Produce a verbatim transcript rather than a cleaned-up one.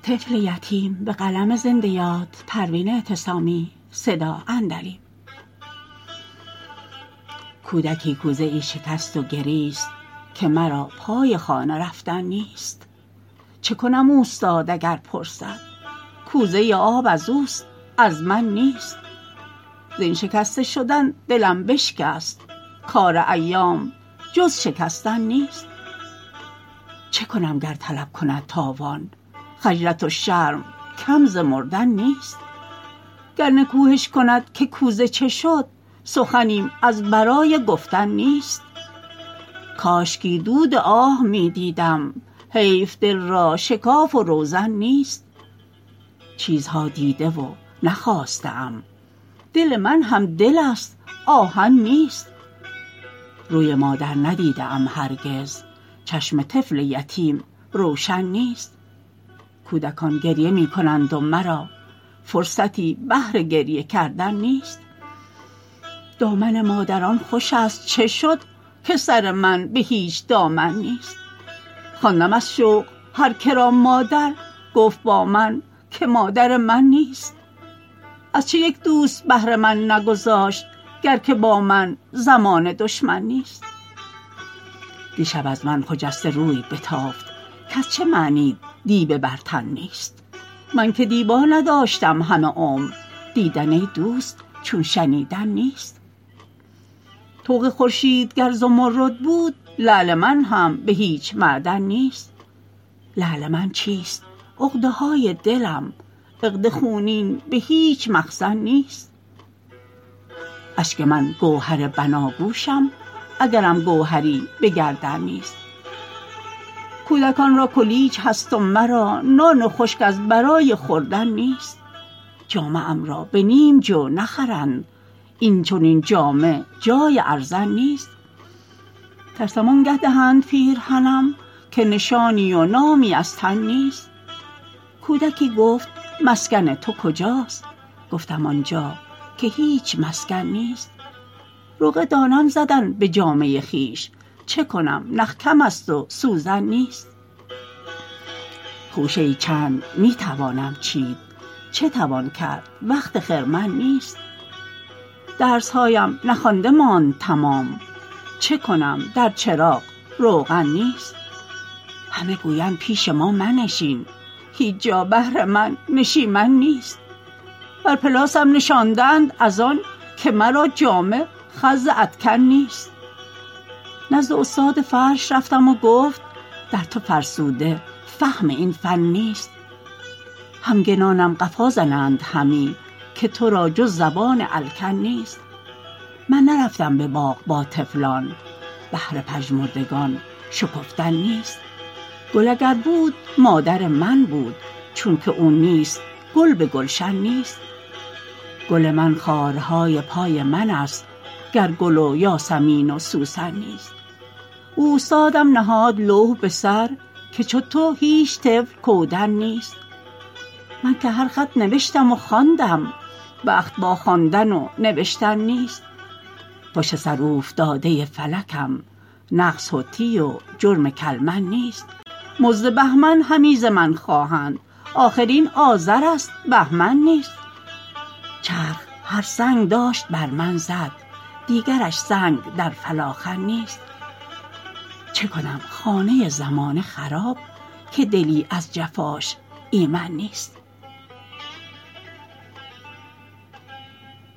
طفل یتیم به قلم زنده یاد پروین اعتصامی صدا اندریم. کودکی کوزه ای شکست و گریست که مرا پای خانه رفتن نیست. چه کنم اوستاد اگر پرسد کوزه آب از اوست از من نیست. زین شکسته شدن دلم بشکست کار ایام جز شکستن نیست. چه کنم گر طلب کند تاوان خجلت و شرم کم ز مردن نیست. گر نکوهش کند که کوزه چه شد سخنیم از برای گفتن نیست. کاشکی دود آه می دیدم حیف دل را شکاف و روزن نیست. چیزها دیده و نخواسته ام دل من هم دل است آهن نیست. روی مادر ندیده ام هرگز چشم طفل یتیم روشن نیست. کودکان گریه می کنند و مرا فرصتی بهر گریه کردن نیست. دامن مادران خوش است چه شد که سر من به هیچ دامن نیست. خواندم از شوق هر که را مادر گفت با من که مادر من نیست. از چه یک دوست بهر من نگذاشت گر که با من زمانه دشمن نیست. دیشب از من خجسته روی بتافت کز چه معنی دیبه بر تن نیست. من که دیبا نداشتم همه عمر دیدن ای دوست چون شنیدن نیست. طوق خورشید گر زمرد بود لعل من هم به هیچ معدن نیست. لعل من چیست عقده های دلم عقد خونین به هیچ مخزن نیست. اشک من گوهر بناگوشم اگرم گوهری به گردن نیست. کودکان را کلیج هست و مرا نان خشک از برای خوردن نیست. جامه ام را به نیم جو نخرند این چنین جامه جای ارزن نیست. ترسم آنگه دهند پیرهنم که نشانی و نامی از تن نیست. کودکی گفت مسکن تو کجاست گفتم آنجا که هیچ مسکن نیست. رقعه دانم زدن به جامه خویش چه کنم نخ کم است و سوزن نیست. خوشه ای چند می توانم چید چه توان کرد وقت خرمن نیست. درس هایم نخوانده ماند تمام چه کنم در چراغ روغن نیست. همه گویند پیش ما منشین هیچ جا بهر من نشیمن نیست. بر پلاسم نشاندند از آن که مرا جامه خز ادکن نیست. نزد استاد فرش رفتم و گفت در تو فرسوده فهم این فن نیست. همگنانم قفا زنند همی که تو را جز زبان الکن نیست. من نرفتم به باغ با طفلان بهر پژمردگان شکفتن نیست. گل اگر بود مادر من بود چون که او نیست گل به گلشن نیست. گل من خارهای پای من است گر گل و یاسمین و سوسن نیست. اوستادم نهاد لوح به سر که چو تو هیچ طفل کودن نیست. من که هر خط نوشتم و خواندم بخت با خواندن و نوشتن نیست. پشت سر اوفتاده فلکم نقص حطی و جرم کلمن نیست. مزد بهمن همی ز من خواهند آخر این آذر است بهمن نیست. چرخ هر سنگ داشت بر من زد دیگرش سنگ در فلاخن نیست. چه کنم خانه زمانه خراب که دلی از جفاش ایمن نیست.